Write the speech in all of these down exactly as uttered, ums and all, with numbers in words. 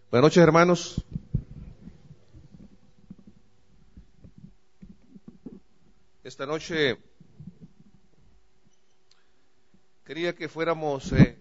Buenas noches, hermanos. Esta noche quería que fuéramos... Eh...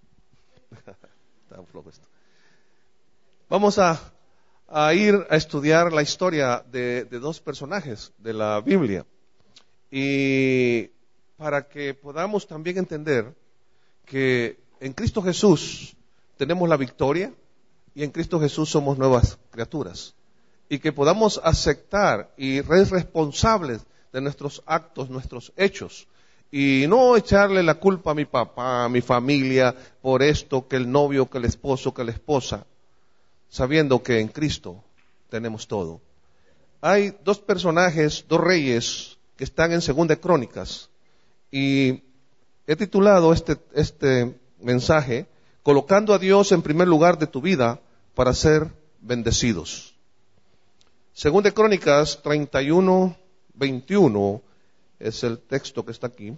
Está flojo esto. Vamos a, a ir a estudiar la historia de, de dos personajes de la Biblia. Y para que podamos también entender que en Cristo Jesús tenemos la victoria y en Cristo Jesús somos nuevas criaturas. Y que podamos aceptar y ser responsables de nuestros actos, nuestros hechos. Y no echarle la culpa a mi papá, a mi familia, por esto, que el novio, que el esposo, que la esposa, sabiendo que en Cristo tenemos todo. Hay dos personajes, dos reyes, que están en Segunda de Crónicas. Y he titulado este, este mensaje, colocando a Dios en primer lugar de tu vida para ser bendecidos. Segunda de Crónicas treinta y uno, veintiuno es el texto que está aquí.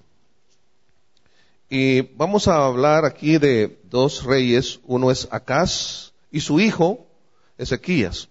Y vamos a hablar aquí de dos reyes. Uno es Acaz y su hijo Ezequías.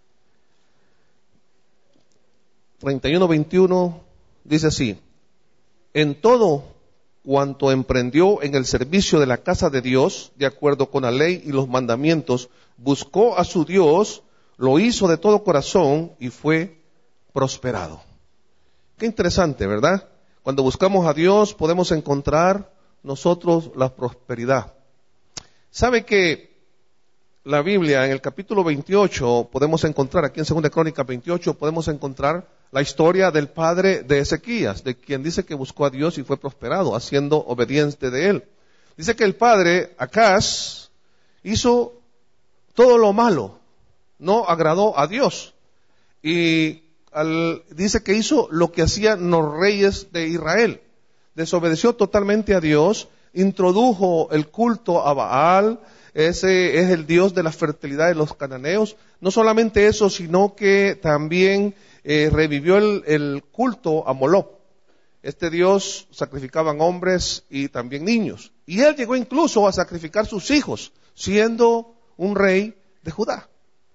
treinta y uno, veintiuno dice así: en todo cuanto emprendió en el servicio de la casa de Dios, de acuerdo con la ley y los mandamientos, buscó a su Dios, lo hizo de todo corazón y fue prosperado. Qué interesante, ¿verdad? Cuando buscamos a Dios podemos encontrar nosotros la prosperidad. ¿Sabe que la Biblia en el capítulo veintiocho podemos encontrar, aquí en Segunda Crónicas veintiocho, podemos encontrar la historia del padre de Ezequías, de quien dice que buscó a Dios y fue prosperado, haciendo obediente de él. Dice que el padre, Acaz, hizo todo lo malo, no agradó a Dios. Y al, dice que hizo lo que hacían los reyes de Israel. Desobedeció totalmente a Dios, introdujo el culto a Baal. Ese es el dios de la fertilidad de los cananeos. No solamente eso, sino que también eh, revivió el, el culto a Moloc. Este dios sacrificaban hombres y también niños. Y él llegó incluso a sacrificar sus hijos, siendo un rey de Judá.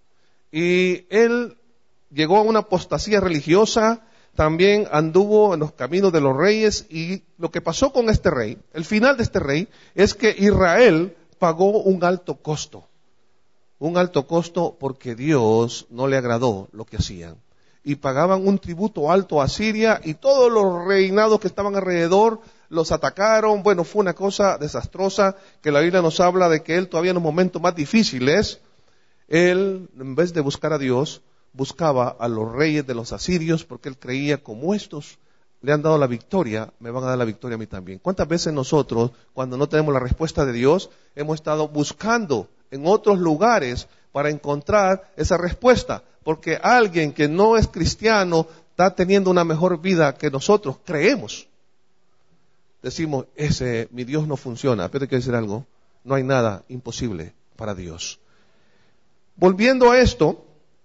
Y él llegó a una apostasía religiosa, también anduvo en los caminos de los reyes. Y lo que pasó con este rey, el final de este rey, es que Israel pagó un alto costo, un alto costo porque Dios no le agradó lo que hacían. Y pagaban un tributo alto a Siria y todos los reinados que estaban alrededor los atacaron. Bueno, fue una cosa desastrosa que la Biblia nos habla de que él todavía en los momentos más difíciles, él en vez de buscar a Dios, buscaba a los reyes de los asirios porque él creía, como estos le han dado la victoria, me van a dar la victoria a mí también. ¿Cuántas veces nosotros, cuando no tenemos la respuesta de Dios, hemos estado buscando en otros lugares para encontrar esa respuesta? Porque alguien que no es cristiano está teniendo una mejor vida que nosotros creemos. Decimos, ese, mi Dios no funciona. Pero hay que decir algo, no hay nada imposible para Dios. Volviendo a esto,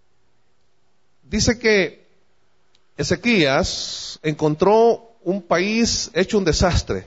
dice que Ezequías encontró un país hecho un desastre,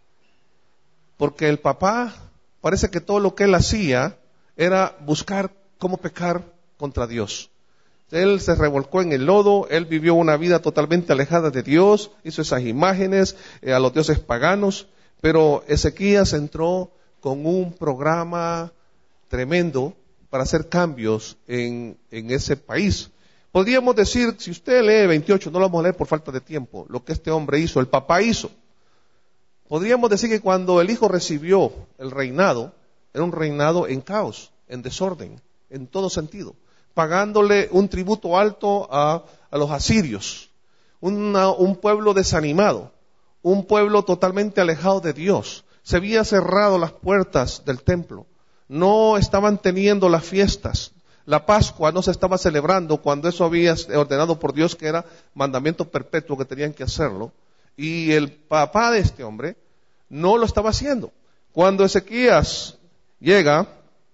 porque el papá parece que todo lo que él hacía era buscar cómo pecar contra Dios. Él se revolcó en el lodo, él vivió una vida totalmente alejada de Dios, hizo esas imágenes eh, a los dioses paganos, pero Ezequías entró con un programa tremendo para hacer cambios en, en ese país. Podríamos decir, si usted lee veintiocho, no lo vamos a leer por falta de tiempo, lo que este hombre hizo, el papá hizo. Podríamos decir que cuando el hijo recibió el reinado, era un reinado en caos, en desorden, en todo sentido, pagándole un tributo alto a, a los asirios, una, un pueblo desanimado, un pueblo totalmente alejado de Dios. Se había cerrado las puertas del templo, no estaban teniendo las fiestas. La Pascua no se estaba celebrando cuando eso había ordenado por Dios, que era mandamiento perpetuo que tenían que hacerlo. Y el papá de este hombre no lo estaba haciendo. Cuando Ezequías llega,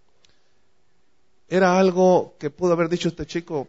era algo que pudo haber dicho este chico,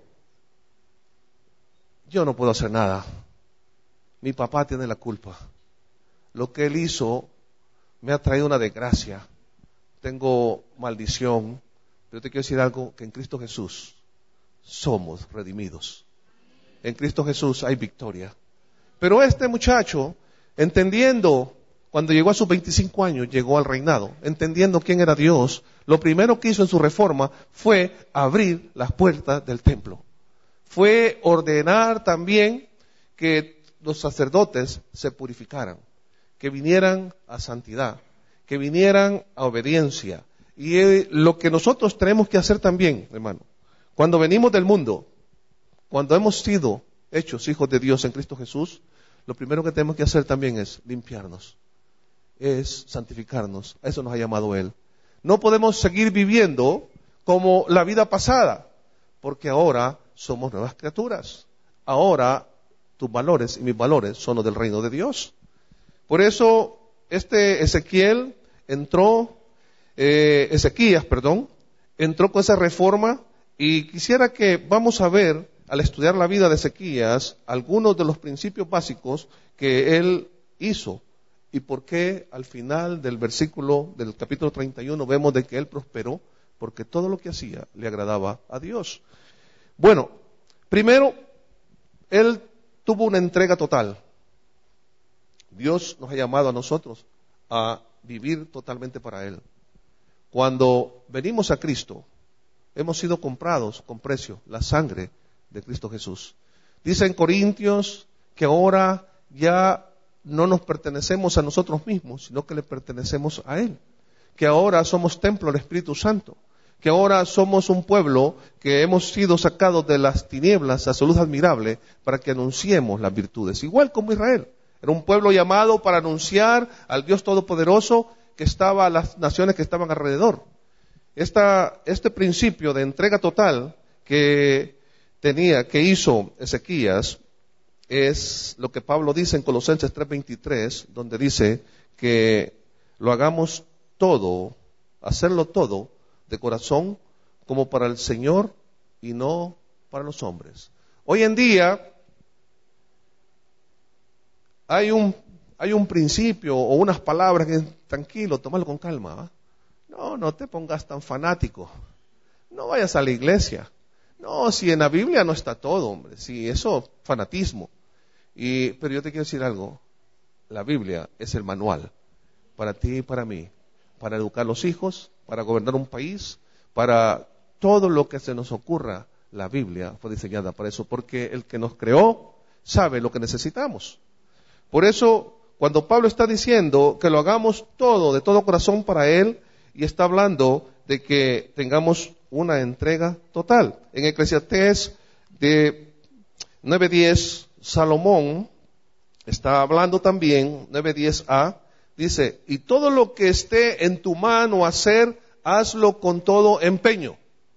yo no puedo hacer nada. Mi papá tiene la culpa. Lo que él hizo me ha traído una desgracia. Tengo maldición. Pero te quiero decir algo, que en Cristo Jesús somos redimidos. En Cristo Jesús hay victoria. Pero este muchacho, entendiendo, cuando llegó a sus veinticinco años, llegó al reinado, entendiendo quién era Dios, lo primero que hizo en su reforma fue abrir las puertas del templo. Fue ordenar también que los sacerdotes se purificaran, que vinieran a santidad, que vinieran a obediencia. Y eh, lo que nosotros tenemos que hacer también, hermano, cuando venimos del mundo, cuando hemos sido hechos hijos de Dios en Cristo Jesús, lo primero que tenemos que hacer también es limpiarnos, es santificarnos. A eso nos ha llamado Él. No podemos seguir viviendo como la vida pasada, porque ahora somos nuevas criaturas. Ahora tus valores y mis valores son los del reino de Dios. Por eso este Ezequiel entró, eh, Ezequías, perdón, entró con esa reforma, y quisiera que vamos a ver, al estudiar la vida de Ezequías, algunos de los principios básicos que él hizo y por qué al final del versículo del capítulo treinta y uno vemos de que él prosperó, porque todo lo que hacía le agradaba a Dios. Bueno, primero, él tuvo una entrega total. Dios nos ha llamado a nosotros a vivir totalmente para Él. Cuando venimos a Cristo, hemos sido comprados con precio, la sangre de Cristo Jesús. Dice en Corintios que ahora ya no nos pertenecemos a nosotros mismos, sino que le pertenecemos a Él. Que ahora somos templo del Espíritu Santo. Que ahora somos un pueblo que hemos sido sacados de las tinieblas a su luz admirable para que anunciemos las virtudes. Igual como Israel. Era un pueblo llamado para anunciar al Dios Todopoderoso que estaba a las naciones que estaban alrededor. Esta, este principio de entrega total que tenía, que hizo Ezequías, es lo que Pablo dice en Colosenses tres veintitrés, donde dice que lo hagamos todo, hacerlo todo de corazón, como para el Señor y no para los hombres. Hoy en día hay un, hay un principio o unas palabras que, tranquilo, tómalo con calma. ¿eh? No, no te pongas tan fanático. No vayas a la iglesia. No, si en la Biblia no está todo, hombre. Si eso, fanatismo. Y, pero yo te quiero decir algo. La Biblia es el manual para ti y para mí. Para educar a los hijos, para gobernar un país, para todo lo que se nos ocurra. La Biblia fue diseñada para eso, porque el que nos creó sabe lo que necesitamos. Por eso, cuando Pablo está diciendo que lo hagamos todo, de todo corazón para Él, y está hablando de que tengamos una entrega total. En Eclesiastés de nueve diez, Salomón está hablando también, nueve diez a, dice, y todo lo que esté en tu mano hacer, hazlo con todo empeño.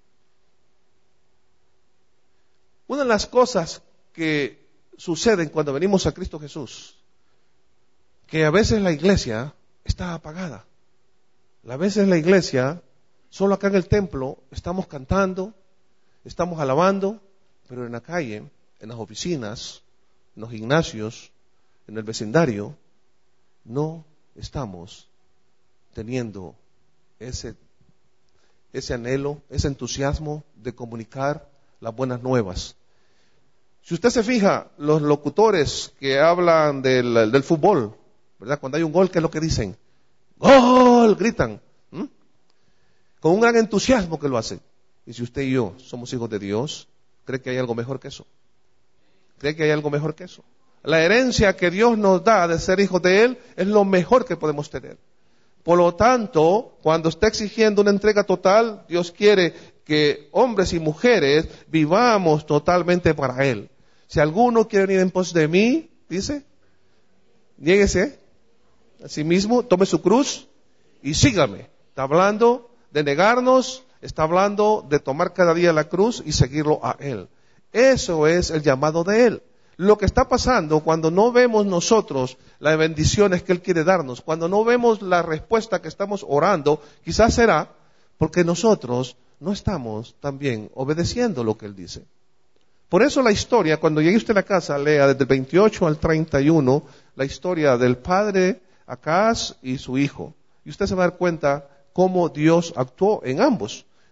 Una de las cosas que suceden cuando venimos a Cristo Jesús, que a veces la iglesia está apagada. A veces la iglesia, solo acá en el templo, estamos cantando, estamos alabando, pero en la calle, en las oficinas, en los gimnasios, en el vecindario, no estamos teniendo ese, ese anhelo, ese entusiasmo de comunicar las buenas nuevas. Si usted se fija, los locutores que hablan del, del fútbol, ¿verdad? Cuando hay un gol, ¿qué es lo que dicen? ¡Gol! Gritan. ¿Mm? Con un gran entusiasmo que lo hacen. Y si usted y yo somos hijos de Dios, ¿cree que hay algo mejor que eso? ¿Cree que hay algo mejor que eso? La herencia que Dios nos da de ser hijos de Él es lo mejor que podemos tener. Por lo tanto, cuando está exigiendo una entrega total, Dios quiere que hombres y mujeres vivamos totalmente para Él. Si alguno quiere venir en pos de mí, dice, niéguese a sí mismo, tome su cruz y sígame. Está hablando de negarnos, está hablando de tomar cada día la cruz y seguirlo a Él. Eso es el llamado de Él. Lo que está pasando cuando no vemos nosotros las bendiciones que Él quiere darnos, cuando no vemos la respuesta que estamos orando, quizás será porque nosotros no estamos también obedeciendo lo que Él dice. Por eso la historia, cuando llegue usted a la casa, lea desde el veintiocho al treinta y uno, la historia del padre Acaz y su hijo. Y usted se va a dar cuenta cómo Dios actuó en ambos.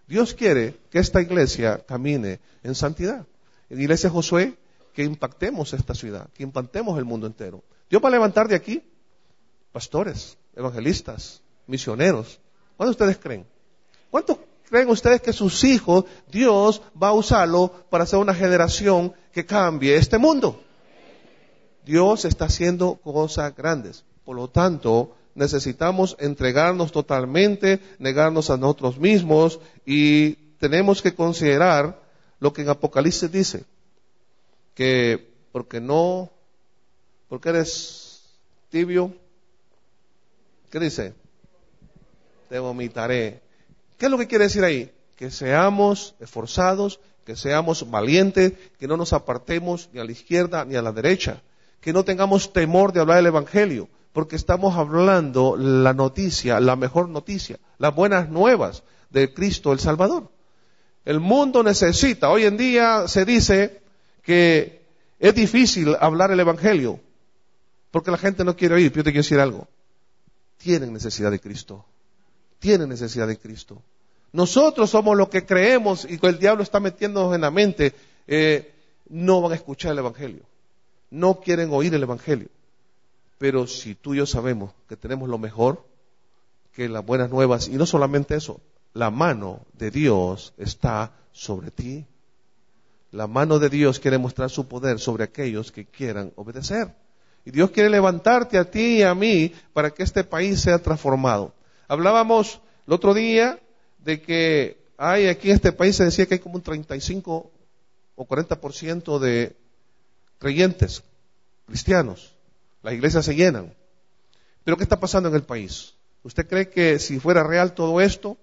Dios quiere que esta iglesia camine en santidad. En la iglesia de Josué, que impactemos esta ciudad, que impactemos el mundo entero. Dios va a levantar de aquí pastores, evangelistas, misioneros. ¿Cuántos ustedes creen? ¿Cuántos creen ustedes que sus hijos, Dios va a usarlo para hacer una generación que cambie este mundo? Dios está haciendo cosas grandes. Por lo tanto, necesitamos entregarnos totalmente, negarnos a nosotros mismos y tenemos que considerar lo que en Apocalipsis dice, que porque no, porque eres tibio, ¿qué dice? Te vomitaré. ¿Qué es lo que quiere decir ahí? Que seamos esforzados, que seamos valientes, que no nos apartemos ni a la izquierda ni a la derecha, que no tengamos temor de hablar del Evangelio, porque estamos hablando la noticia, la mejor noticia, las buenas nuevas de Cristo el Salvador. El mundo necesita, hoy en día se dice que es difícil hablar el Evangelio, porque la gente no quiere oír. Pero yo te quiero decir algo, tienen necesidad de Cristo, tienen necesidad de Cristo. Nosotros somos los que creemos y que el diablo está metiéndonos en la mente, eh, no van a escuchar el Evangelio, no quieren oír el Evangelio. Pero si tú y yo sabemos que tenemos lo mejor, que las buenas nuevas, y no solamente eso, la mano de Dios está sobre ti. La mano de Dios quiere mostrar su poder sobre aquellos que quieran obedecer. Y Dios quiere levantarte a ti y a mí para que este país sea transformado. Hablábamos el otro día de que hay aquí en este país, se decía que hay como un treinta y cinco o cuarenta por ciento de creyentes, cristianos. Las iglesias se llenan. Pero ¿qué está pasando en el país? ¿Usted cree que si fuera real todo esto,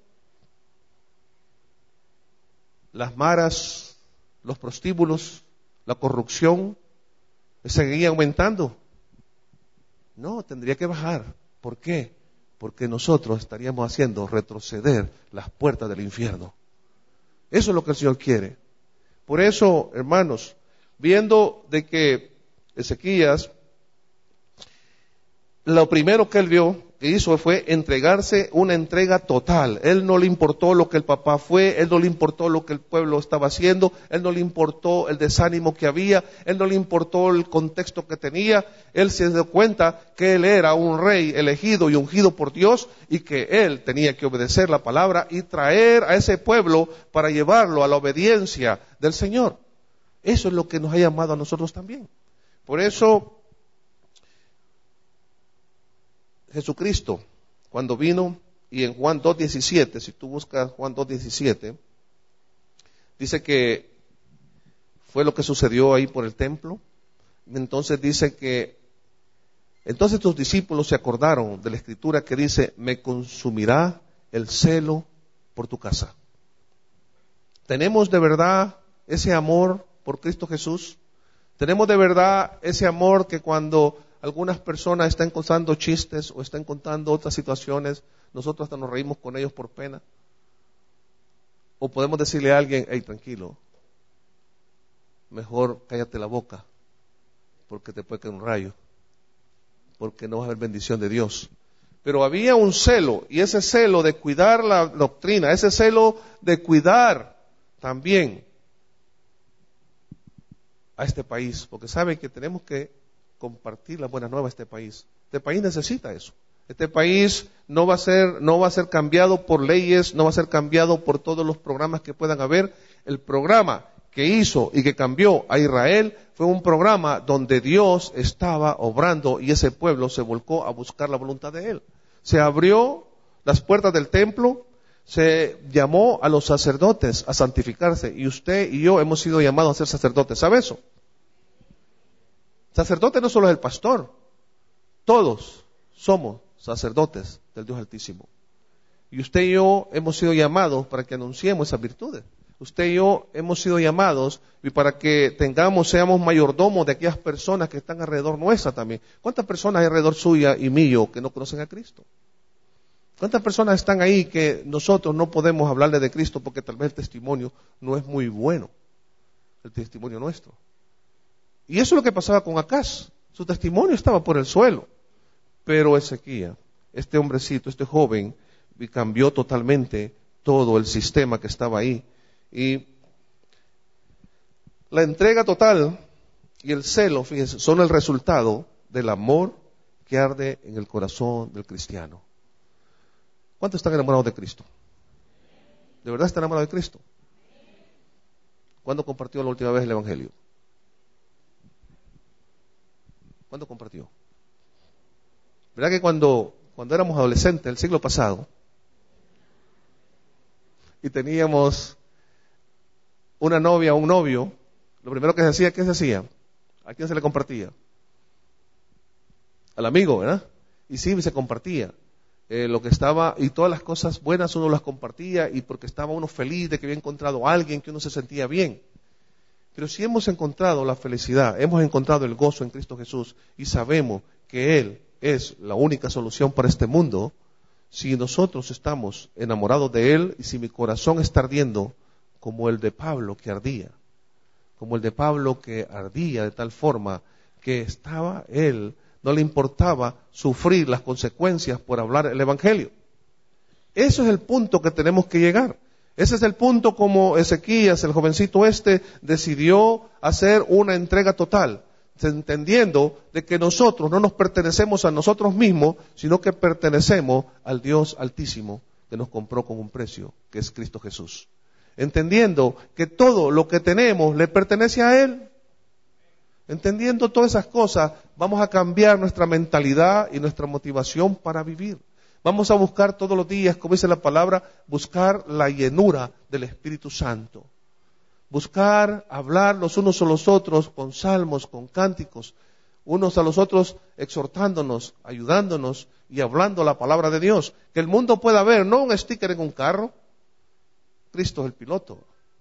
las maras, los prostíbulos, la corrupción, seguiría aumentando? No, tendría que bajar. ¿Por qué? Porque nosotros estaríamos haciendo retroceder las puertas del infierno. Eso es lo que el Señor quiere. Por eso, hermanos, viendo de que Ezequías, lo primero que él vio, que hizo fue entregarse una entrega total. Él no le importó lo que el papá fue, él no le importó lo que el pueblo estaba haciendo, él no le importó el desánimo que había, él no le importó el contexto que tenía. Él se dio cuenta que él era un rey elegido y ungido por Dios y que él tenía que obedecer la palabra y traer a ese pueblo para llevarlo a la obediencia del Señor. Eso es lo que nos ha llamado a nosotros también. Por eso Jesucristo, cuando vino, y en Juan dos diecisiete, si tú buscas Juan dos diecisiete, dice que fue lo que sucedió ahí por el templo. Entonces dice que, entonces tus discípulos se acordaron de la escritura que dice, me consumirá el celo por tu casa. ¿Tenemos de verdad ese amor por Cristo Jesús? ¿Tenemos de verdad ese amor que cuando algunas personas están contando chistes o están contando otras situaciones, nosotros hasta nos reímos con ellos por pena? O podemos decirle a alguien, hey, tranquilo, mejor cállate la boca, porque te puede caer un rayo, porque no vas a haber bendición de Dios. Pero había un celo, y ese celo de cuidar la doctrina, ese celo de cuidar también a este país, porque saben que tenemos que compartir las buenas nuevas a este país. Este país necesita eso. Este país no va a ser, no va a ser cambiado por leyes, no va a ser cambiado por todos los programas que puedan haber. El programa que hizo y que cambió a Israel fue un programa donde Dios estaba obrando y ese pueblo se volcó a buscar la voluntad de Él. Se abrió las puertas del templo, se llamó a los sacerdotes a santificarse y usted y yo hemos sido llamados a ser sacerdotes. ¿Sabe eso? Sacerdote no solo es el pastor, todos somos sacerdotes del Dios Altísimo. Y usted y yo hemos sido llamados para que anunciemos esas virtudes. Usted y yo hemos sido llamados y para que tengamos, seamos mayordomos de aquellas personas que están alrededor nuestra también. ¿Cuántas personas hay alrededor suya y mío que no conocen a Cristo? ¿Cuántas personas están ahí que nosotros no podemos hablarle de Cristo porque tal vez el testimonio no es muy bueno, el testimonio nuestro? Y eso es lo que pasaba con Acaz. Su testimonio estaba por el suelo. Pero Ezequías, este hombrecito, este joven, cambió totalmente todo el sistema que estaba ahí. Y la entrega total y el celo, fíjense, son el resultado del amor que arde en el corazón del cristiano. ¿Cuántos están enamorados de Cristo? ¿De verdad están enamorados de Cristo? ¿Cuándo compartió la última vez el Evangelio? ¿Cuándo compartió? ¿Verdad que cuando, cuando éramos adolescentes, el siglo pasado, y teníamos una novia o un novio, lo primero que se hacía, ¿qué se hacía? ¿A quién se le compartía? Al amigo, ¿verdad? Y sí, se compartía. Eh, lo que estaba, y todas las cosas buenas uno las compartía, y porque estaba uno feliz de que había encontrado a alguien, que uno se sentía bien. Pero si hemos encontrado la felicidad, hemos encontrado el gozo en Cristo Jesús, y sabemos que Él es la única solución para este mundo, si nosotros estamos enamorados de Él, y si mi corazón está ardiendo como el de Pablo que ardía, como el de Pablo que ardía de tal forma que estaba él, no le importaba sufrir las consecuencias por hablar el Evangelio. Eso es el punto que tenemos que llegar. Ese es el punto como Ezequías, el jovencito este, decidió hacer una entrega total, entendiendo de que nosotros no nos pertenecemos a nosotros mismos, sino que pertenecemos al Dios Altísimo que nos compró con un precio, que es Cristo Jesús. Entendiendo que todo lo que tenemos le pertenece a Él. Entendiendo todas esas cosas, vamos a cambiar nuestra mentalidad y nuestra motivación para vivir. Vamos a buscar todos los días, como dice la palabra, buscar la llenura del Espíritu Santo. Buscar hablar los unos a los otros con salmos, con cánticos, unos a los otros exhortándonos, ayudándonos y hablando la palabra de Dios. Que el mundo pueda ver, no un sticker en un carro. Cristo es el piloto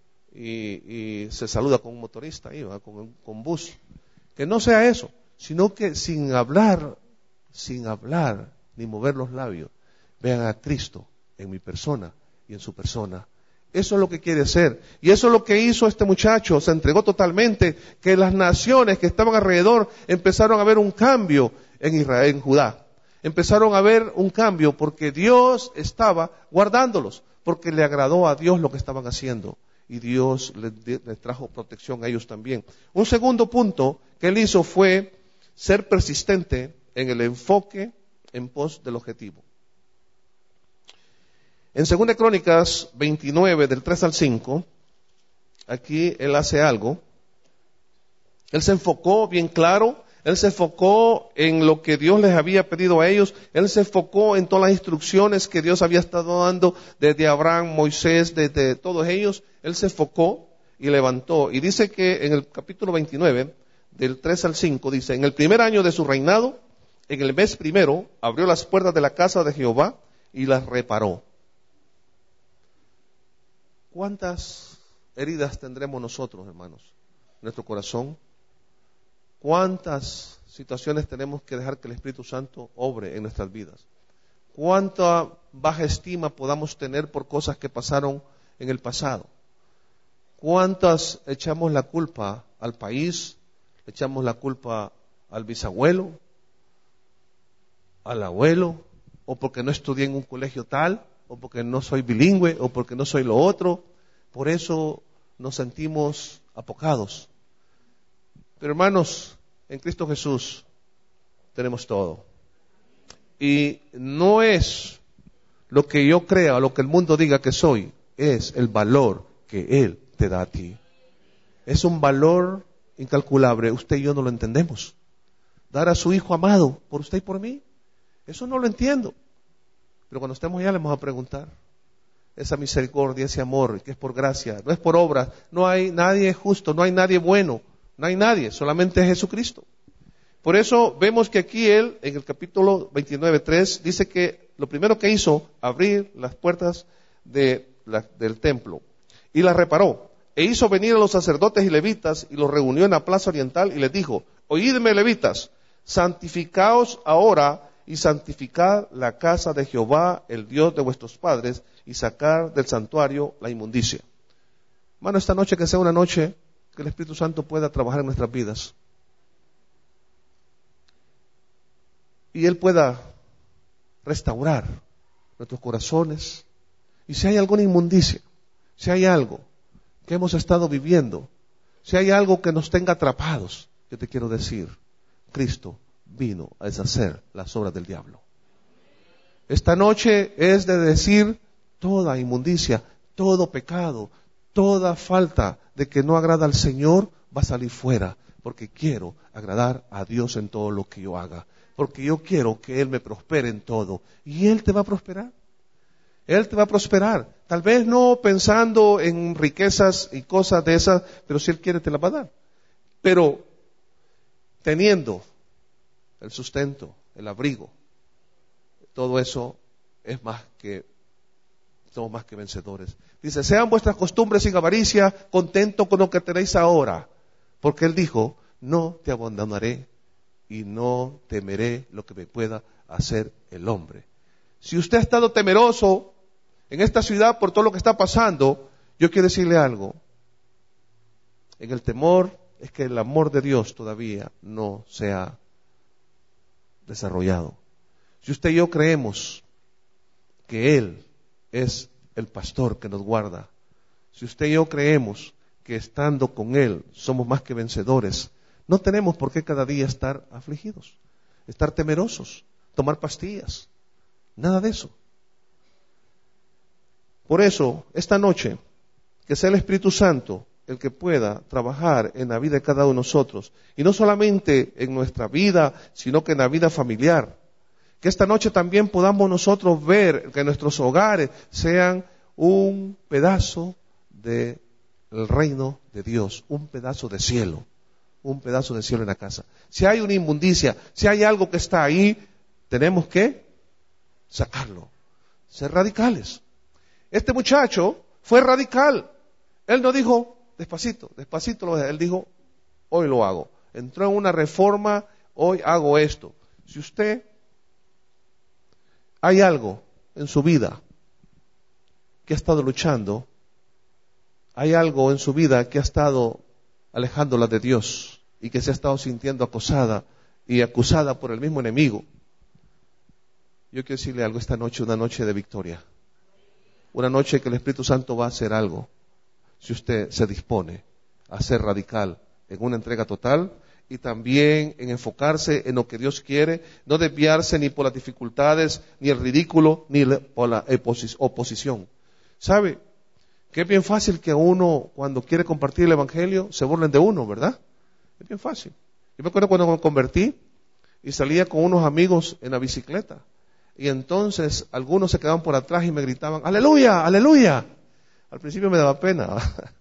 y, y se saluda con un motorista ahí, ¿va? Con, con bus. Que no sea eso, sino que sin hablar, sin hablar ni mover los labios, vean a Cristo en mi persona y en su persona. Eso es lo que quiere ser. Y eso es lo que hizo este muchacho, se entregó totalmente, que las naciones que estaban alrededor empezaron a ver un cambio en Israel, en Judá. Empezaron a ver un cambio porque Dios estaba guardándolos, porque le agradó a Dios lo que estaban haciendo. Y Dios les, les trajo protección a ellos también. Un segundo punto que él hizo fue ser persistente en el enfoque en pos del objetivo. En Segunda Crónicas veintinueve, del tres al cinco, aquí él hace algo. Él se enfocó bien claro, él se enfocó en lo que Dios les había pedido a ellos, él se enfocó en todas las instrucciones que Dios había estado dando desde Abraham, Moisés, desde todos ellos. Él se enfocó y levantó. Y dice que en el capítulo veintinueve, del tres al cinco, dice, en el primer año de su reinado, en el mes primero, abrió las puertas de la casa de Jehová y las reparó. ¿Cuántas heridas tendremos nosotros, hermanos, en nuestro corazón? ¿Cuántas situaciones tenemos que dejar que el Espíritu Santo obre en nuestras vidas? ¿Cuánta baja estima podamos tener por cosas que pasaron en el pasado? ¿Cuántas echamos la culpa al país? ¿Echamos la culpa al bisabuelo? ¿Al abuelo? ¿O porque no estudié en un colegio tal? ¿O porque no soy bilingüe? ¿O porque no soy lo otro? Por eso nos sentimos apocados. Pero hermanos, en Cristo Jesús tenemos todo. Y no es lo que yo crea o lo que el mundo diga que soy, es el valor que Él te da a ti. Es un valor incalculable. Usted y yo no lo entendemos. Dar a su Hijo amado por usted y por mí, eso no lo entiendo. Pero cuando estemos allá le vamos a preguntar. Esa misericordia, ese amor que es por gracia, no es por obras. No hay nadie justo, no hay nadie bueno. No hay nadie, solamente Jesucristo. Por eso vemos que aquí él, en el capítulo veintinueve, tres, dice que lo primero que hizo, abrir las puertas de la, del templo. Y las reparó. E hizo venir a los sacerdotes y levitas y los reunió en la plaza oriental y les dijo, oídme levitas, santificaos ahora y santificad la casa de Jehová, el Dios de vuestros padres, y sacar del santuario la inmundicia. Hermano, esta noche que sea una noche que el Espíritu Santo pueda trabajar en nuestras vidas. Y Él pueda restaurar nuestros corazones Y si hay alguna inmundicia, si hay algo que hemos estado viviendo, si hay algo que nos tenga atrapados, yo te quiero decir, Cristo vino a deshacer las obras del diablo. Esta noche es de decir toda inmundicia, todo pecado, toda falta de que no agrada al Señor va a salir fuera, porque quiero agradar a Dios en todo lo que yo haga, porque yo quiero que Él me prospere en todo, y Él te va a prosperar. Él te va a prosperar, tal vez no pensando en riquezas y cosas de esas, pero si Él quiere te las va a dar. Pero teniendo el sustento, el abrigo, todo eso es más que, somos más que vencedores. Dice, sean vuestras costumbres sin avaricia, contento con lo que tenéis ahora. Porque Él dijo, no te abandonaré y no temeré lo que me pueda hacer el hombre. Si usted ha estado temeroso en esta ciudad por todo lo que está pasando, yo quiero decirle algo. En el temor es que el amor de Dios todavía no se ha desarrollado. Si usted y yo creemos que Él es el pastor que nos guarda, si usted y yo creemos que estando con Él somos más que vencedores, no tenemos por qué cada día estar afligidos, estar temerosos, tomar pastillas, nada de eso. Por eso, esta noche, que sea el Espíritu Santo el que pueda trabajar en la vida de cada uno de nosotros, y no solamente en nuestra vida, sino que en la vida familiar. Que esta noche también podamos nosotros ver que nuestros hogares sean un pedazo del reino de Dios, un pedazo de cielo, un pedazo de cielo en la casa. Si hay una inmundicia, si hay algo que está ahí, tenemos que sacarlo, ser radicales. Este muchacho fue radical. Él no dijo, despacito, despacito, él dijo, hoy lo hago. Entró en una reforma, hoy hago esto. Si usted, hay algo en su vida que ha estado luchando, hay algo en su vida que ha estado alejándola de Dios y que se ha estado sintiendo acosada y acusada por el mismo enemigo, yo quiero decirle algo esta noche, una noche de victoria. Una noche que el Espíritu Santo va a hacer algo, si usted se dispone a ser radical en una entrega total y también en enfocarse en lo que Dios quiere, no desviarse ni por las dificultades, ni el ridículo, ni por la oposición. ¿Sabe? Que es bien fácil que uno, cuando quiere compartir el Evangelio, se burlen de uno, ¿verdad? Es bien fácil. Yo me acuerdo cuando me convertí y salía con unos amigos en la bicicleta. Y entonces algunos se quedaban por atrás y me gritaban, ¡aleluya, aleluya! Al principio me daba pena.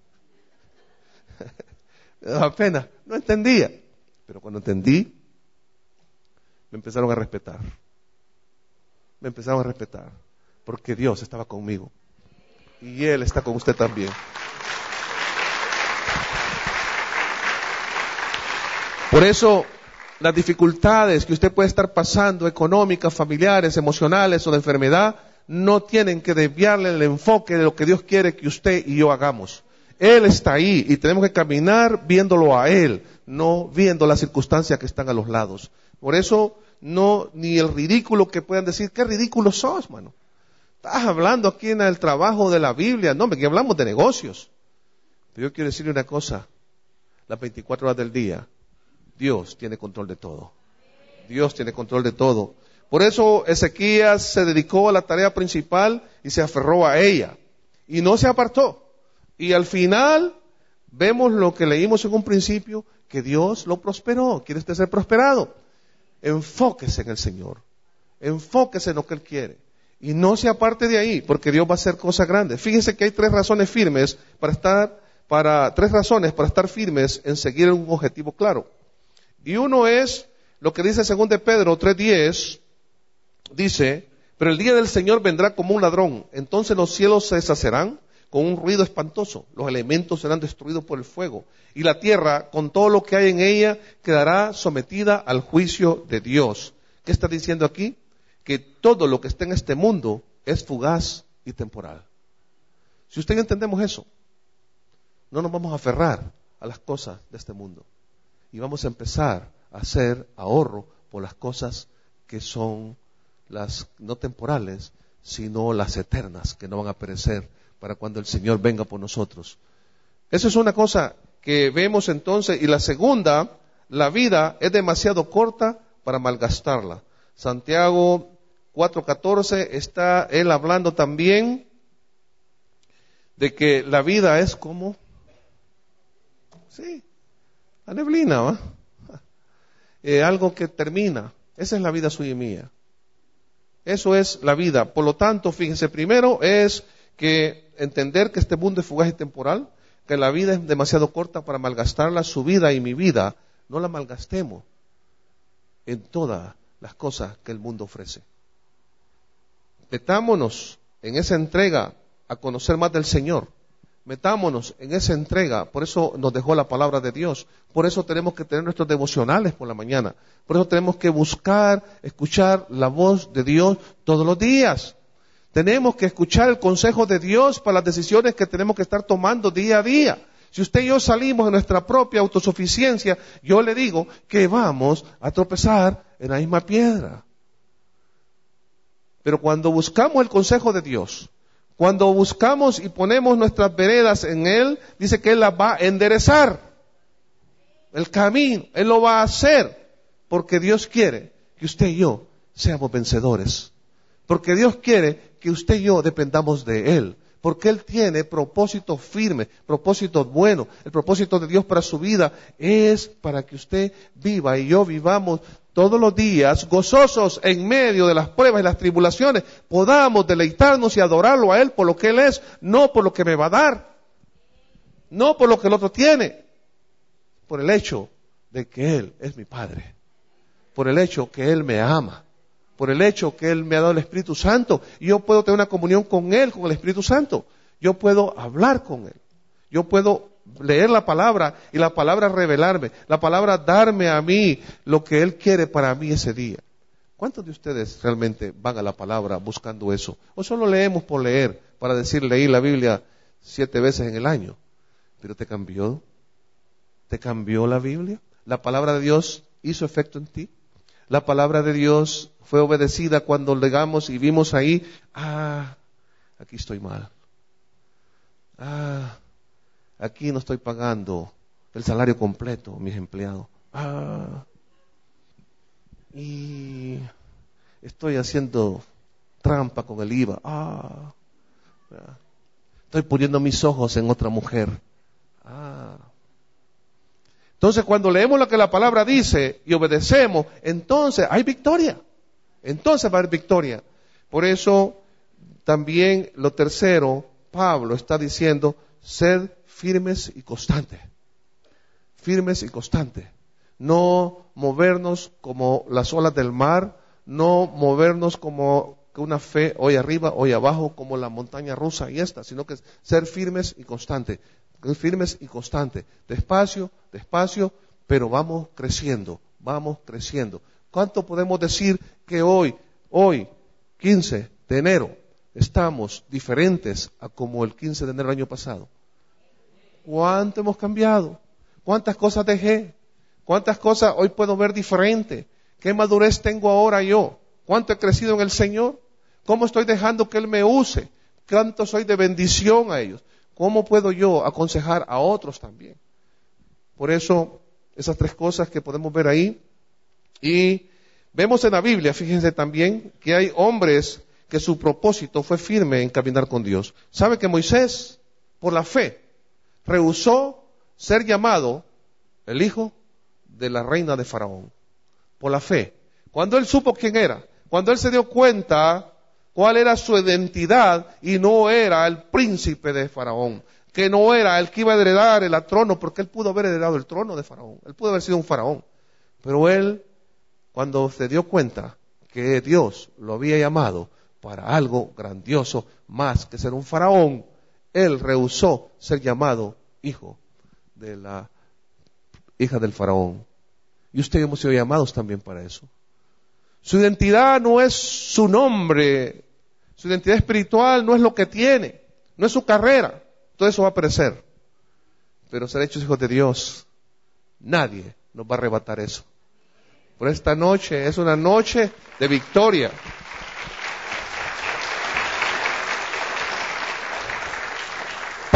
Me daba pena. No entendía. Pero cuando entendí, me empezaron a respetar. Me empezaron a respetar. Porque Dios estaba conmigo. Y Él está con usted también. Por eso, las dificultades que usted puede estar pasando, económicas, familiares, emocionales o de enfermedad, no tienen que desviarle el enfoque de lo que Dios quiere que usted y yo hagamos. Él está ahí y tenemos que caminar viéndolo a Él, no viendo las circunstancias que están a los lados. Por eso, no, ni el ridículo que puedan decir, qué ridículo sos, mano. Estás hablando aquí en el trabajo de la Biblia, no, que hablamos de negocios. Pero yo quiero decirle una cosa, las veinticuatro horas del día, Dios tiene control de todo. Dios tiene control de todo. Por eso Ezequías se dedicó a la tarea principal y se aferró a ella. Y no se apartó. Y al final vemos lo que leímos en un principio, que Dios lo prosperó. ¿Quiere usted ser prosperado? Enfóquese en el Señor. Enfóquese en lo que Él quiere. Y no se aparte de ahí, porque Dios va a hacer cosas grandes. Fíjese que hay tres razones firmes para estar, para, tres razones para estar firmes en seguir un objetivo claro. Y uno es lo que dice segundo de Pedro tres diez, dice, pero el día del Señor vendrá como un ladrón, entonces los cielos se deshacerán con un ruido espantoso, los elementos serán destruidos por el fuego, y la tierra, con todo lo que hay en ella, quedará sometida al juicio de Dios. ¿Qué está diciendo aquí? Que todo lo que está en este mundo es fugaz y temporal. Si usted y yo entendemos eso, no nos vamos a aferrar a las cosas de este mundo. Y vamos a empezar a hacer ahorro por las cosas que son las no temporales, sino las eternas, que no van a perecer para cuando el Señor venga por nosotros. Esa es una cosa que vemos entonces. Y la segunda, la vida es demasiado corta para malgastarla. Santiago cuatro catorce está él hablando también de que la vida es como, sí, la neblina, ¿va? Eh, algo que termina. Esa es la vida suya y mía. Eso es la vida. Por lo tanto, fíjense, primero es que entender que este mundo es fugaz y temporal, que la vida es demasiado corta para malgastarla. Su vida y mi vida no la malgastemos en todas las cosas que el mundo ofrece. Metámonos en esa entrega a conocer más del Señor. Metámonos en esa entrega. Por eso nos dejó la palabra de Dios. Por eso tenemos que tener nuestros devocionales por la mañana. Por eso tenemos que buscar, escuchar la voz de Dios todos los días. Tenemos que escuchar el consejo de Dios para las decisiones que tenemos que estar tomando día a día. Si usted y yo salimos de nuestra propia autosuficiencia, yo le digo que vamos a tropezar en la misma piedra. Pero cuando buscamos el consejo de Dios, cuando buscamos y ponemos nuestras veredas en Él, dice que Él las va a enderezar. El camino, Él lo va a hacer. Porque Dios quiere que usted y yo seamos vencedores. Porque Dios quiere que usted y yo dependamos de Él. Porque Él tiene propósitos firmes, propósitos buenos. El propósito de Dios para su vida es para que usted viva y yo vivamos todos los días gozosos en medio de las pruebas y las tribulaciones. Podamos deleitarnos y adorarlo a Él por lo que Él es, no por lo que me va a dar. No por lo que el otro tiene. Por el hecho de que Él es mi Padre. Por el hecho que Él me ama. Por el hecho que Él me ha dado el Espíritu Santo. Y yo puedo tener una comunión con Él, con el Espíritu Santo. Yo puedo hablar con Él. Yo puedo leer la palabra y la palabra revelarme. La palabra darme a mí lo que Él quiere para mí ese día. ¿Cuántos de ustedes realmente van a la palabra buscando eso? ¿O solo leemos por leer para decir leí la Biblia siete veces en el año? ¿Pero te cambió? ¿Te cambió la Biblia? ¿La palabra de Dios hizo efecto en ti? La palabra de Dios fue obedecida cuando llegamos y vimos ahí, ah, aquí estoy mal. Ah, aquí no estoy pagando el salario completo a mis empleados. Ah, y estoy haciendo trampa con el I V A. Ah, estoy poniendo mis ojos en otra mujer. Ah. Entonces, cuando leemos lo que la palabra dice y obedecemos, entonces hay victoria. Entonces va a haber victoria. Por eso, también lo tercero, Pablo está diciendo, sed firmes y constantes. Firmes y constantes. No movernos como las olas del mar, no movernos como una fe hoy arriba, hoy abajo, como la montaña rusa y esta, sino que ser firmes y constantes. Firmes y constantes, despacio, despacio, pero vamos creciendo, vamos creciendo. ¿Cuánto podemos decir que hoy, hoy, quince de enero, estamos diferentes a como el quince de enero del año pasado? ¿Cuánto hemos cambiado? ¿Cuántas cosas dejé? ¿Cuántas cosas hoy puedo ver diferente? ¿Qué madurez tengo ahora yo? ¿Cuánto he crecido en el Señor? ¿Cómo estoy dejando que Él me use? ¿Cuánto soy de bendición a ellos? ¿Cómo puedo yo aconsejar a otros también? Por eso, esas tres cosas que podemos ver ahí. Y vemos en la Biblia, fíjense también, que hay hombres que su propósito fue firme en caminar con Dios. ¿Sabe que Moisés, por la fe, rehusó ser llamado el hijo de la reina de Faraón? Por la fe. Cuando él supo quién era, cuando él se dio cuenta cuál era su identidad y no era el príncipe de Faraón, que no era el que iba a heredar el trono, porque él pudo haber heredado el trono de Faraón, él pudo haber sido un faraón, pero él, cuando se dio cuenta que Dios lo había llamado para algo grandioso, más que ser un faraón, él rehusó ser llamado hijo de la hija del faraón. Y ustedes hemos sido llamados también para eso. Su identidad no es su nombre, su identidad espiritual no es lo que tiene, no es su carrera, todo eso va a perecer. Pero ser hechos hijos de Dios, nadie nos va a arrebatar eso. Por esta noche es una noche de victoria.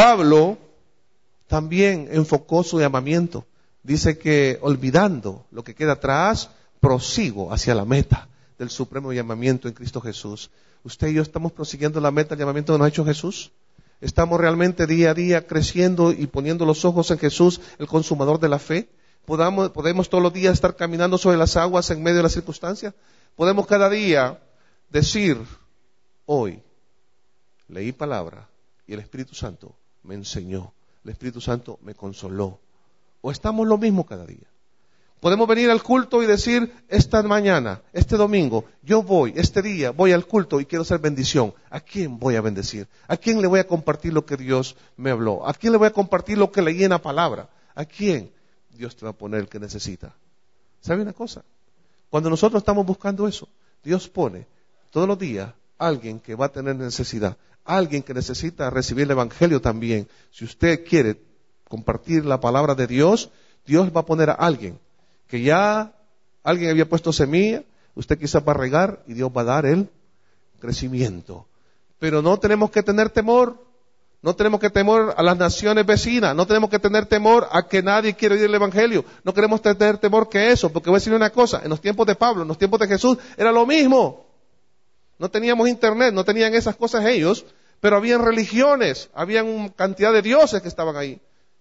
Pablo también enfocó su llamamiento. Dice que olvidando lo que queda atrás, prosigo hacia la meta del supremo llamamiento en Cristo Jesús. ¿Usted y yo estamos prosiguiendo la meta del llamamiento que nos ha hecho Jesús? ¿Estamos realmente día a día creciendo y poniendo los ojos en Jesús, el consumador de la fe? ¿Podamos, ¿Podemos todos los días estar caminando sobre las aguas en medio de las circunstancias? ¿Podemos cada día decir, hoy leí palabra y el Espíritu Santo me enseñó, el Espíritu Santo me consoló? ¿O estamos lo mismo cada día? Podemos venir al culto y decir, esta mañana, este domingo, yo voy, este día, voy al culto y quiero ser bendición. ¿A quién voy a bendecir? ¿A quién le voy a compartir lo que Dios me habló? ¿A quién le voy a compartir lo que leí en la palabra? ¿A quién Dios te va a poner el que necesita? ¿Sabe una cosa? Cuando nosotros estamos buscando eso, Dios pone todos los días a alguien que va a tener necesidad, alguien que necesita recibir el Evangelio también. Si usted quiere compartir la palabra de Dios, Dios va a poner a alguien que ya alguien había puesto semilla, usted quizás va a regar y Dios va a dar el crecimiento. Pero no tenemos que tener temor, no tenemos que temor a las naciones vecinas, no tenemos que tener temor a que nadie quiere oír el Evangelio, no queremos tener temor que eso, porque voy a decir una cosa, en los tiempos de Pablo, en los tiempos de Jesús, era lo mismo. No teníamos internet, no tenían esas cosas ellos, pero habían religiones, habían una cantidad de dioses que estaban ahí.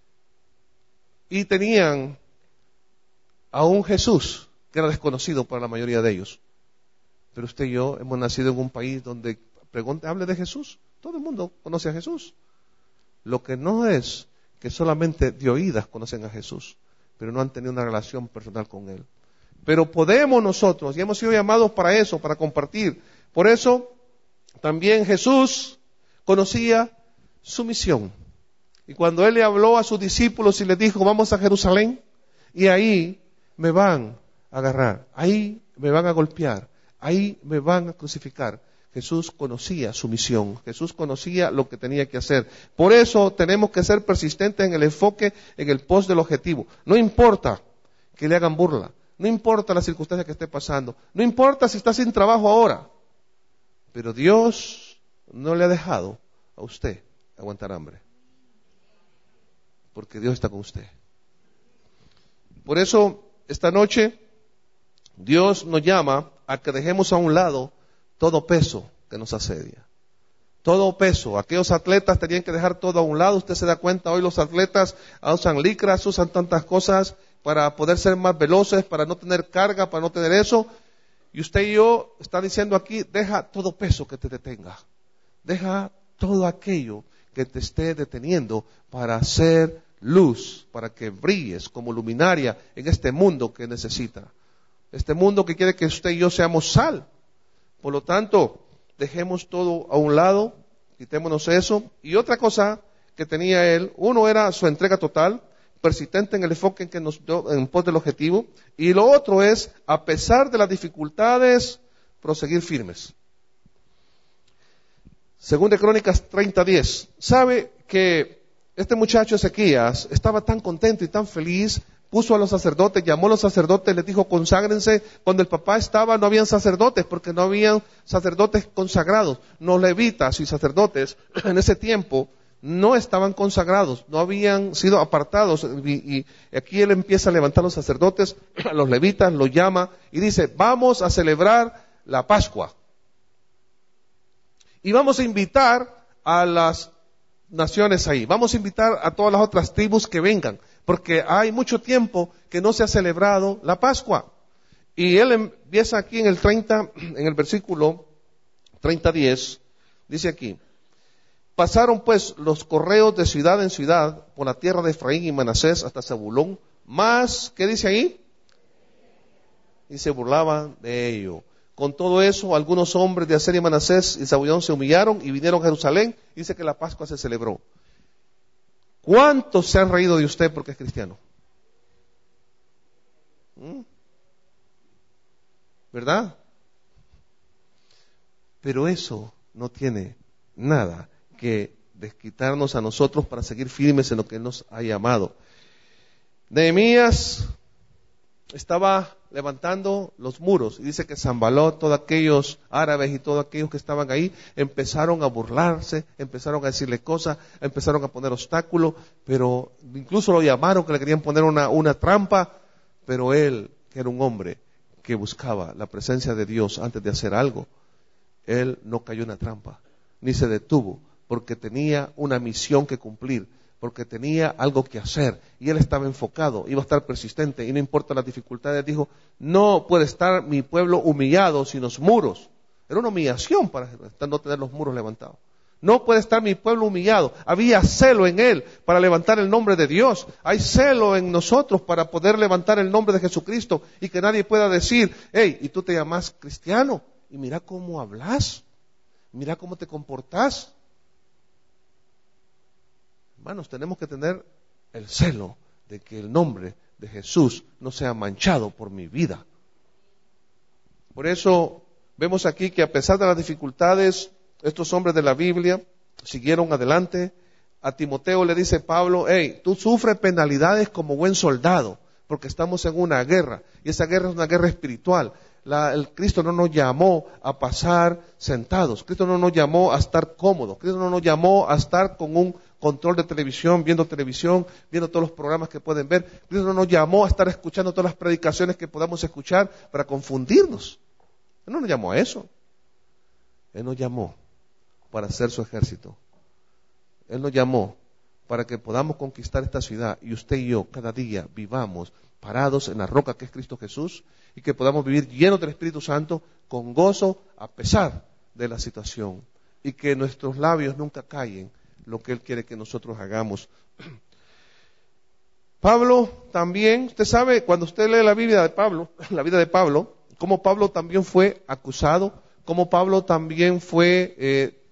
Y tenían a un Jesús que era desconocido para la mayoría de ellos. Pero usted y yo hemos nacido en un país donde pregunte, hable de Jesús. Todo el mundo conoce a Jesús. Lo que no es que solamente de oídas conocen a Jesús, pero no han tenido una relación personal con Él. Pero podemos nosotros, y hemos sido llamados para eso, para compartir. Por eso, también Jesús conocía su misión. Y cuando Él le habló a sus discípulos y les dijo, vamos a Jerusalén, y ahí me van a agarrar, ahí me van a golpear, ahí me van a crucificar. Jesús conocía su misión, Jesús conocía lo que tenía que hacer. Por eso tenemos que ser persistentes en el enfoque, en el pos del objetivo. No importa que le hagan burla, no importa la circunstancia que esté pasando, no importa si está sin trabajo ahora, pero Dios no le ha dejado a usted aguantar hambre, porque Dios está con usted. Por eso, esta noche, Dios nos llama a que dejemos a un lado todo peso que nos asedia. Todo peso. Aquellos atletas tenían que dejar todo a un lado. Usted se da cuenta, hoy los atletas usan licras, usan tantas cosas para poder ser más veloces, para no tener carga, para no tener eso. Y usted y yo está diciendo aquí, deja todo peso que te detenga. Deja todo aquello que te esté deteniendo para hacer luz, para que brilles como luminaria en este mundo que necesita. Este mundo que quiere que usted y yo seamos sal. Por lo tanto, dejemos todo a un lado, quitémonos eso. Y otra cosa que tenía él, uno era su entrega total, persistente en el enfoque en que nos en pos del objetivo. Y lo otro es, a pesar de las dificultades, proseguir firmes. Segunda de Crónicas treinta diez. ¿Sabe que este muchacho Ezequías estaba tan contento y tan feliz? Puso a los sacerdotes, llamó a los sacerdotes, les dijo, conságrense. Cuando el papá estaba, no habían sacerdotes, porque no habían sacerdotes consagrados. Los levitas y sacerdotes en ese tiempo no estaban consagrados, no habían sido apartados. Y, y aquí él empieza a levantar a los sacerdotes, a los levitas, los llama y dice, vamos a celebrar la Pascua. Y vamos a invitar a las naciones ahí. Vamos a invitar a todas las otras tribus que vengan, porque hay mucho tiempo que no se ha celebrado la Pascua. Y él empieza aquí en el treinta, en el versículo treinta diez, dice aquí, pasaron pues los correos de ciudad en ciudad por la tierra de Efraín y Manasés hasta Zabulón, más, ¿qué dice ahí? Y se burlaban de ello. Con todo eso, algunos hombres de Aser y Manasés y Zabulón se humillaron y vinieron a Jerusalén. Dice que la Pascua se celebró. ¿Cuántos se han reído de usted porque es cristiano? ¿Mm? ¿Verdad? Pero eso no tiene nada que desquitarnos a nosotros para seguir firmes en lo que Él nos ha llamado. Nehemías estaba levantando los muros, y dice que Sanbalot, todos aquellos árabes y todos aquellos que estaban ahí, empezaron a burlarse, empezaron a decirle cosas, empezaron a poner obstáculos, pero incluso lo llamaron que le querían poner una, una trampa, pero él, que era un hombre que buscaba la presencia de Dios antes de hacer algo, él no cayó en la trampa, ni se detuvo, porque tenía una misión que cumplir, porque tenía algo que hacer, y él estaba enfocado, iba a estar persistente, y no importa las dificultades, dijo, no puede estar mi pueblo humillado sin los muros. Era una humillación para no tener los muros levantados. No puede estar mi pueblo humillado. Había celo en él para levantar el nombre de Dios. Hay celo en nosotros para poder levantar el nombre de Jesucristo, y que nadie pueda decir, hey, y tú te llamas cristiano, y mira cómo hablas, mira cómo te comportas. Hermanos, tenemos que tener el celo de que el nombre de Jesús no sea manchado por mi vida. Por eso vemos aquí que a pesar de las dificultades, estos hombres de la Biblia siguieron adelante. A Timoteo le dice Pablo, hey, tú sufres penalidades como buen soldado, porque estamos en una guerra, y esa guerra es una guerra espiritual. La, el Cristo no nos llamó a pasar sentados, Cristo no nos llamó a estar cómodos, Cristo no nos llamó a estar con un control de televisión, viendo televisión, viendo todos los programas que pueden ver. Cristo no nos llamó a estar escuchando todas las predicaciones que podamos escuchar para confundirnos. Él no nos llamó a eso. Él nos llamó para hacer su ejército. Él nos llamó para que podamos conquistar esta ciudad, y usted y yo cada día vivamos parados en la roca que es Cristo Jesús, y que podamos vivir llenos del Espíritu Santo con gozo a pesar de la situación, y que nuestros labios nunca callen lo que Él quiere que nosotros hagamos. Pablo también, usted sabe, cuando usted lee la Biblia de Pablo, la vida de Pablo, cómo Pablo también fue acusado, cómo Pablo también fue eh,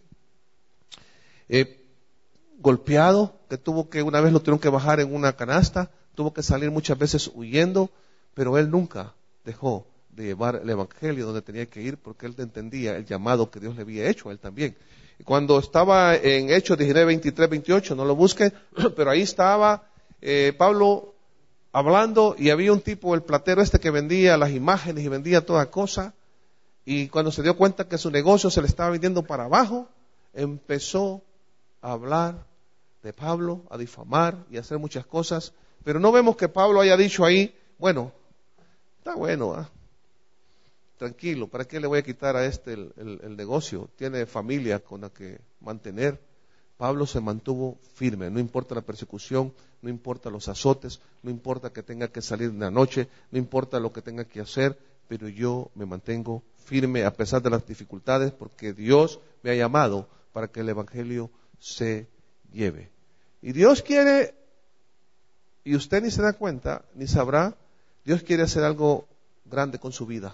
eh, golpeado, que tuvo que, una vez lo tuvieron que bajar en una canasta, tuvo que salir muchas veces huyendo, pero él nunca dejó de llevar el Evangelio donde tenía que ir, porque él entendía el llamado que Dios le había hecho a él también. Y cuando estaba en Hechos diecinueve, veintitrés, veintiocho, no lo busquen, pero ahí estaba eh, Pablo hablando, y había un tipo, el platero este, que vendía las imágenes y vendía toda cosa, y cuando se dio cuenta que su negocio se le estaba vendiendo para abajo, empezó a hablar de Pablo, a difamar y a hacer muchas cosas, pero no vemos que Pablo haya dicho ahí, bueno, está bueno, ¿eh? Tranquilo, ¿para qué le voy a quitar a este el, el, el negocio? Tiene familia con la que mantener. Pablo se mantuvo firme, no importa la persecución, no importa los azotes, no importa que tenga que salir en la noche, no importa lo que tenga que hacer, pero yo me mantengo firme a pesar de las dificultades, porque Dios me ha llamado para que el Evangelio se lleve. Y Dios quiere, y usted ni se da cuenta, ni sabrá, Dios quiere hacer algo grande con su vida.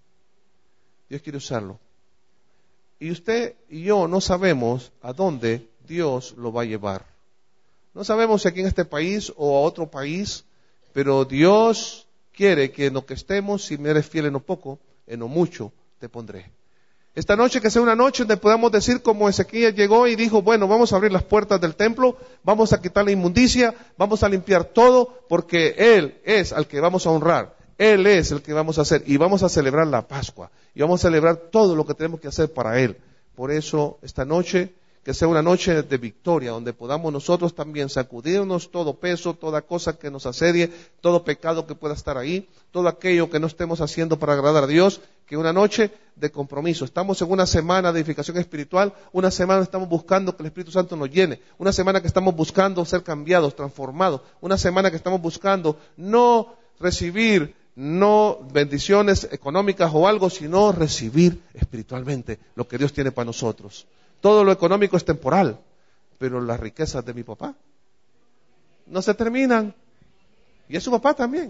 Dios quiere usarlo. Y usted y yo no sabemos a dónde Dios lo va a llevar. No sabemos si aquí en este país o a otro país, pero Dios quiere que en lo que estemos, si me eres fiel en lo poco, en lo mucho te pondré. Esta noche que sea una noche donde podamos decir como Ezequiel llegó y dijo, bueno, vamos a abrir las puertas del templo, vamos a quitar la inmundicia, vamos a limpiar todo, porque Él es al que vamos a honrar. Él es el que vamos a hacer, y vamos a celebrar la Pascua, y vamos a celebrar todo lo que tenemos que hacer para Él. Por eso, esta noche, que sea una noche de victoria, donde podamos nosotros también sacudirnos todo peso, toda cosa que nos asedie, todo pecado que pueda estar ahí, todo aquello que no estemos haciendo para agradar a Dios, que una noche de compromiso. Estamos en una semana de edificación espiritual, una semana estamos buscando que el Espíritu Santo nos llene, una semana que estamos buscando ser cambiados, transformados, una semana que estamos buscando no recibir no bendiciones económicas o algo, sino recibir espiritualmente lo que Dios tiene para nosotros. Todo lo económico es temporal, pero las riquezas de mi papá no se terminan, y es su papá también.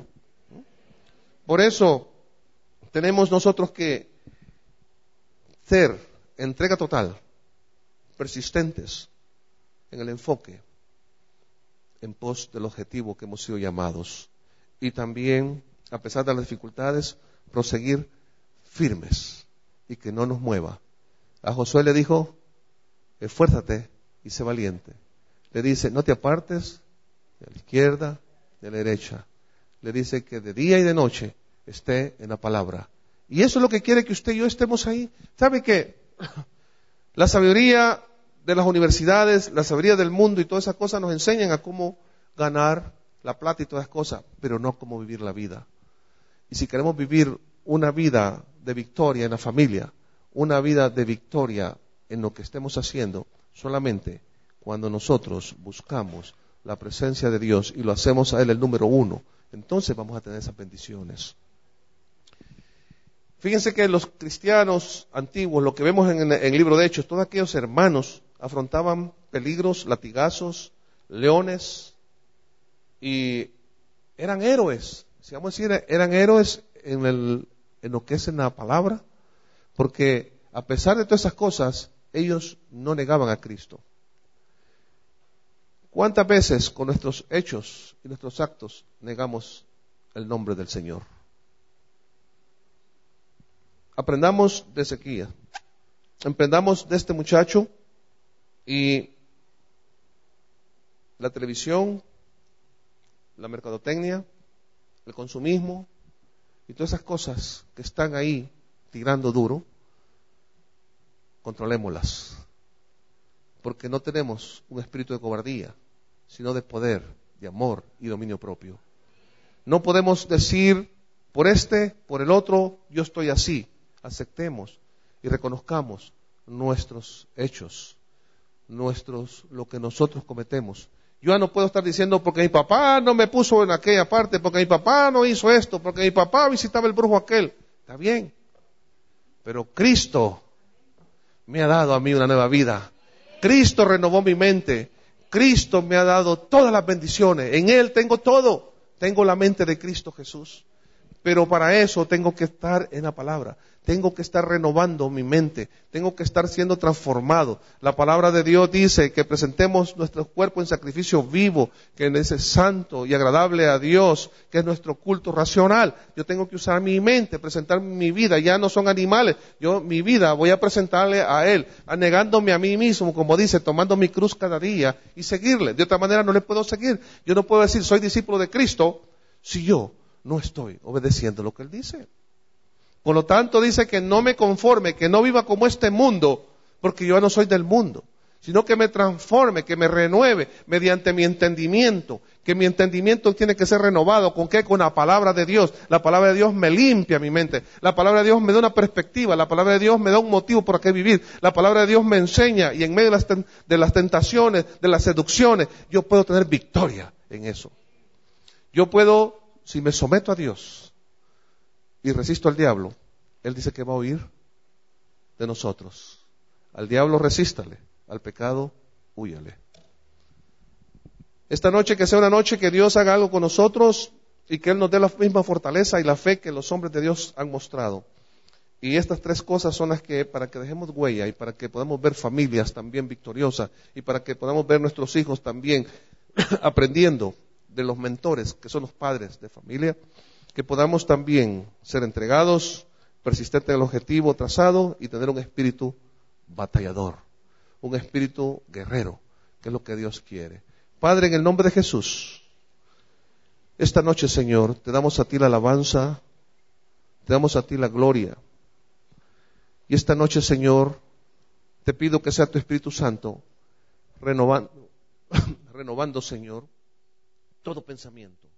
Por eso tenemos nosotros que ser entrega total, persistentes en el enfoque, en pos del objetivo que hemos sido llamados, y también, a pesar de las dificultades, proseguir firmes y que no nos mueva. A Josué le dijo, esfuérzate y sé valiente. Le dice, no te apartes de la izquierda, de la derecha. le dice que de día y de noche esté en la palabra. Y eso es lo que quiere que usted y yo estemos ahí. ¿Sabe qué? La sabiduría de las universidades, la sabiduría del mundo y todas esas cosas nos enseñan a cómo ganar la plata y todas esas cosas, pero no cómo vivir la vida. Y si queremos vivir una vida de victoria en la familia, una vida de victoria en lo que estemos haciendo, solamente cuando nosotros buscamos la presencia de Dios y lo hacemos a Él el número uno, entonces vamos a tener esas bendiciones. Fíjense que los cristianos antiguos, lo que vemos en, en el libro de Hechos, todos aquellos hermanos afrontaban peligros, latigazos, leones, y eran héroes. Si vamos a decir, eran héroes en, el, en lo que es en la palabra, porque a pesar de todas esas cosas, ellos no negaban a Cristo. ¿Cuántas veces con nuestros hechos y nuestros actos negamos el nombre del Señor? Aprendamos de Ezequías, aprendamos de este muchacho y la televisión, la mercadotecnia, el consumismo y todas esas cosas que están ahí tirando duro, controlémoslas, porque no tenemos un espíritu de cobardía, sino de poder, de amor y dominio propio. No podemos decir por este, por el otro, yo estoy así. Aceptemos y reconozcamos nuestros hechos, nuestros, lo que nosotros cometemos. Yo ya no puedo estar diciendo porque mi papá no me puso en aquella parte, porque mi papá no hizo esto, porque mi papá visitaba el brujo aquel. Está bien, pero Cristo me ha dado a mí una nueva vida. Cristo renovó mi mente. Cristo me ha dado todas las bendiciones. En Él tengo todo. Tengo la mente de Cristo Jesús. Pero para eso tengo que estar en la palabra. Tengo que estar renovando mi mente. Tengo que estar siendo transformado. La palabra de Dios dice que presentemos nuestro cuerpo en sacrificio vivo, que es santo y agradable a Dios, que es nuestro culto racional. Yo tengo que usar mi mente, presentar mi vida. Ya no son animales. Yo, mi vida, voy a presentarle a Él, anegándome a mí mismo, como dice, tomando mi cruz cada día y seguirle. De otra manera no le puedo seguir. Yo no puedo decir soy discípulo de Cristo si yo no estoy obedeciendo lo que Él dice. Por lo tanto, dice que no me conforme, que no viva como este mundo, porque yo no soy del mundo, sino que me transforme, que me renueve mediante mi entendimiento, que mi entendimiento tiene que ser renovado. ¿Con qué? Con la palabra de Dios. La palabra de Dios me limpia mi mente. La palabra de Dios me da una perspectiva. La palabra de Dios me da un motivo por qué vivir. La palabra de Dios me enseña y en medio de las, ten- de las tentaciones, de las seducciones, yo puedo tener victoria en eso. Yo puedo, si me someto a Dios y resisto al diablo, Él dice que va a huir de nosotros. Al diablo resístale, al pecado húyale. Esta noche que sea una noche que Dios haga algo con nosotros y que Él nos dé la misma fortaleza y la fe que los hombres de Dios han mostrado. Y estas tres cosas son las que, para que dejemos huella y para que podamos ver familias también victoriosas y para que podamos ver nuestros hijos también aprendiendo de los mentores que son los padres de familia, que podamos también ser entregados, persistentes en el objetivo trazado y tener un espíritu batallador, un espíritu guerrero, que es lo que Dios quiere. Padre, en el nombre de Jesús, esta noche, Señor, te damos a ti la alabanza, te damos a ti la gloria. Y esta noche, Señor, te pido que sea tu Espíritu Santo renovando, renovando, Señor, todo pensamiento.